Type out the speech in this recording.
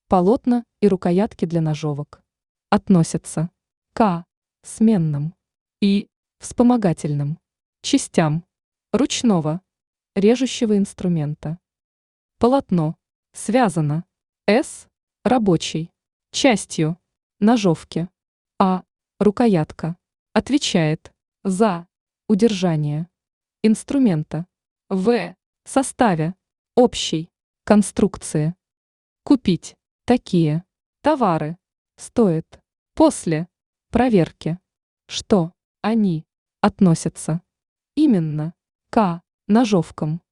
Полотна и рукоятки для ножовок относятся к сменным и вспомогательным частям ручного режущего инструмента. Полотно связано с рабочей частью ножовки, а рукоятка отвечает за удержание инструмента в составе общей конструкции. Купить такие товары стоит после проверки, что они относятся именно к ножовкам.